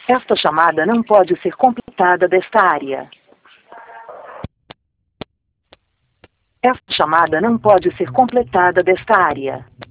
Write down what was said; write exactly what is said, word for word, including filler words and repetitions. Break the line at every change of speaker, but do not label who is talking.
Esta chamada não pode ser completada desta área. Esta chamada não pode ser completada desta área.